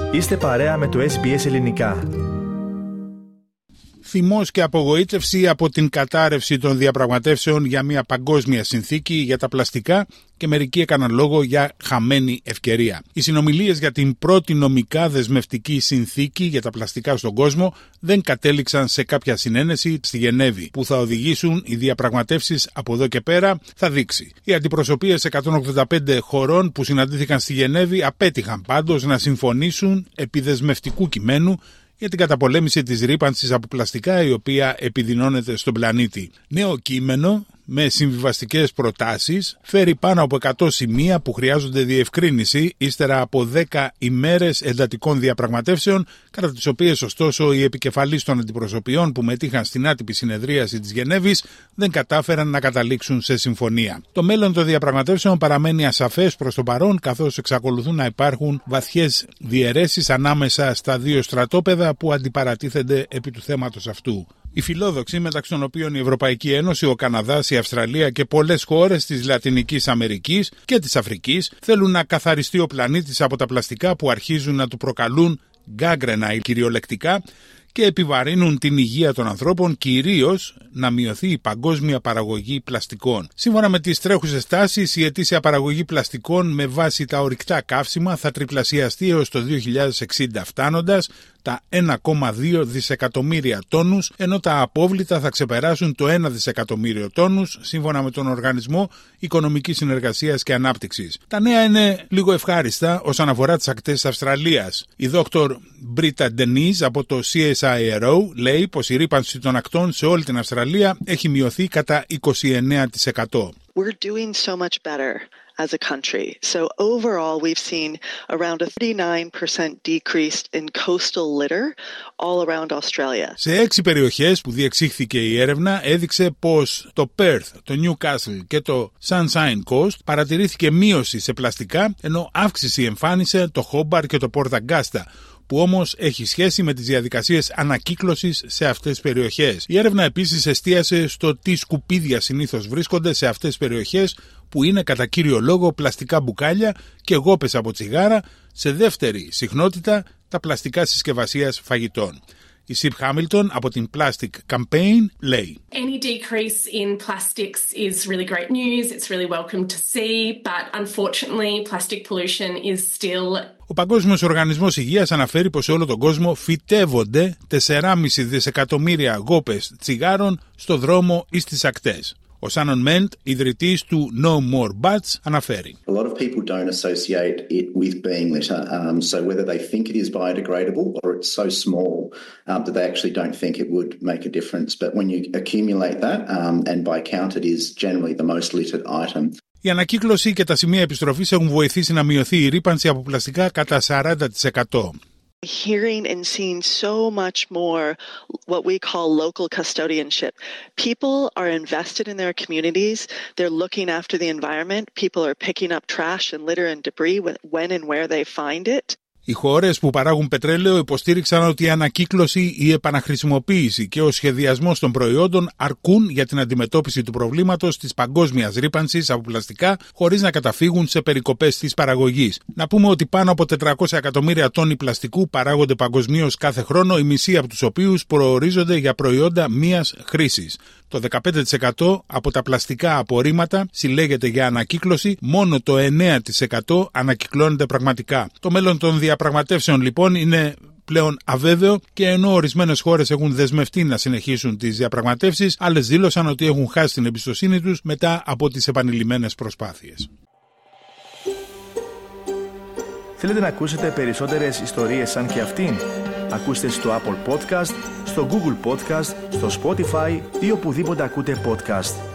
Είστε παρέα με το SBS Ελληνικά. Θυμός και απογοήτευση από την κατάρρευση των διαπραγματεύσεων για μια παγκόσμια συνθήκη για τα πλαστικά και μερικοί έκαναν λόγο για χαμένη ευκαιρία. Οι συνομιλίες για την πρώτη νομικά δεσμευτική συνθήκη για τα πλαστικά στον κόσμο δεν κατέληξαν σε κάποια συνένεση στη Γενέβη. Που θα οδηγήσουν οι διαπραγματεύσεις από εδώ και πέρα θα δείξει. Οι αντιπροσωπείες 185 χωρών που συναντήθηκαν στη Γενέβη απέτυχαν πάντως να συμφωνήσουν επί δεσμευτικού κειμένου για την καταπολέμηση της ρύπανσης από πλαστικά η οποία επιδεινώνεται στον πλανήτη. Νέο κείμενο με συμβιβαστικές προτάσεις φέρει πάνω από 100 σημεία που χρειάζονται διευκρίνηση ύστερα από 10 ημέρες εντατικών διαπραγματεύσεων, κατά τις οποίες ωστόσο οι επικεφαλείς των αντιπροσωπιών που μετήχαν στην άτυπη συνεδρίαση της Γενέβης δεν κατάφεραν να καταλήξουν σε συμφωνία. Το μέλλον των διαπραγματεύσεων παραμένει ασαφές προς το παρόν, καθώς εξακολουθούν να υπάρχουν βαθιές διαιρέσεις ανάμεσα στα δύο στρατόπεδα που αντιπαρατίθενται επί του θέματος αυτού. Οι φιλόδοξοι, μεταξύ των οποίων η Ευρωπαϊκή Ένωση, ο Καναδάς, η Αυστραλία και πολλές χώρες της Λατινικής Αμερικής και της Αφρικής, θέλουν να καθαριστεί ο πλανήτης από τα πλαστικά που αρχίζουν να του προκαλούν γκάγκρενα κυριολεκτικά και επιβαρύνουν την υγεία των ανθρώπων, κυρίως να μειωθεί η παγκόσμια παραγωγή πλαστικών. Σύμφωνα με τις τρέχουσες τάσεις, η ετήσια παραγωγή πλαστικών με βάση τα ορυκτά καύσιμα θα τριπλασιαστεί έως το 2060, φτάνοντας τα 1,2 δισεκατομμύρια τόνους, ενώ τα απόβλητα θα ξεπεράσουν το 1 δισεκατομμύριο τόνους, σύμφωνα με τον Οργανισμό Οικονομικής Συνεργασίας και Ανάπτυξης. Τα νέα είναι λίγο ευχάριστα όσον αφορά τις ακτές της Αυστραλίας. Η δόκτωρ Μπρίτα Ντενίζ από το CSIRO λέει πως η ρύπανση των ακτών σε όλη την Αυστραλία έχει μειωθεί κατά 29%. We're doing so much better as a country. So overall, we've seen around a 39% decrease in coastal litter all around Australia. Σε 6 περιοχές που διεξήχθηκε η έρευνα έδειξε πως το Perth, το Newcastle και το Sunshine Coast παρατηρήθηκε μείωση σε πλαστικά, ενώ αύξηση εμφάνισε το Hobart και το Port Augusta, που όμως έχει σχέση με τις διαδικασίες ανακύκλωσης σε αυτές τις περιοχές. Η έρευνα επίσης εστίασε στο τι σκουπίδια συνήθως βρίσκονται σε αυτές τις περιοχές, που είναι κατά κύριο λόγο πλαστικά μπουκάλια και γόπες από τσιγάρα, σε δεύτερη συχνότητα τα πλαστικά συσκευασίας φαγητών. Η Σιπ Χάμιλτον από την Plastic Campaign λέει: Any decrease in plastics is really great news. It's really welcome to see, but unfortunately plastic pollution is still. Ο Παγκόσμιος Οργανισμός Υγείας αναφέρει πως σε όλο τον κόσμο φυτεύονται 4,5 δισεκατομμύρια γόπες τσιγάρων στο δρόμο ή στις ακτές. Ο Σάνον Μέντ, ιδρυτής του No More Butts, αναφέρει: A lot of people don't associate it with being litter, so whether they think it is biodegradable or it's so small that they actually don't think it would make a difference. But when you accumulate that, and by count it is generally the most littered item. Η ανακύκλωση και τα σημεία επιστροφής έχουν βοηθήσει να μειωθεί η ρύπανση από πλαστικά κατά 40%. Hearing and seeing so much more what we call local custodianship. People are invested in their communities. They're looking after the environment. People are picking up trash and litter and debris when and where they find it. Οι χώρες που παράγουν πετρέλαιο υποστήριξαν ότι η ανακύκλωση, η επαναχρησιμοποίηση και ο σχεδιασμός των προϊόντων αρκούν για την αντιμετώπιση του προβλήματος της παγκόσμιας ρύπανσης από πλαστικά, χωρίς να καταφύγουν σε περικοπές της παραγωγής. Να πούμε ότι πάνω από 400 εκατομμύρια τόνοι πλαστικού παράγονται παγκοσμίως κάθε χρόνο, οι μισοί από τους οποίους προορίζονται για προϊόντα μίας χρήσης. Το 15% από τα πλαστικά απορρίμματα συλλέγεται για ανακύκλωση, μόνο το 9% ανακυκλώνεται πραγματικά. Το μέλλον των διαπραγματεύσεων λοιπόν είναι πλέον αβέβαιο και ενώ ορισμένες χώρες έχουν δεσμευτεί να συνεχίσουν τις διαπραγματεύσεις, άλλες δήλωσαν ότι έχουν χάσει την εμπιστοσύνη τους μετά από τις επανειλημμένες προσπάθειες. Θέλετε να ακούσετε περισσότερες ιστορίες σαν και αυτήν? Ακούστε στο Apple Podcast, στο Google Podcast, στο Spotify ή οπουδήποτε ακούτε podcast.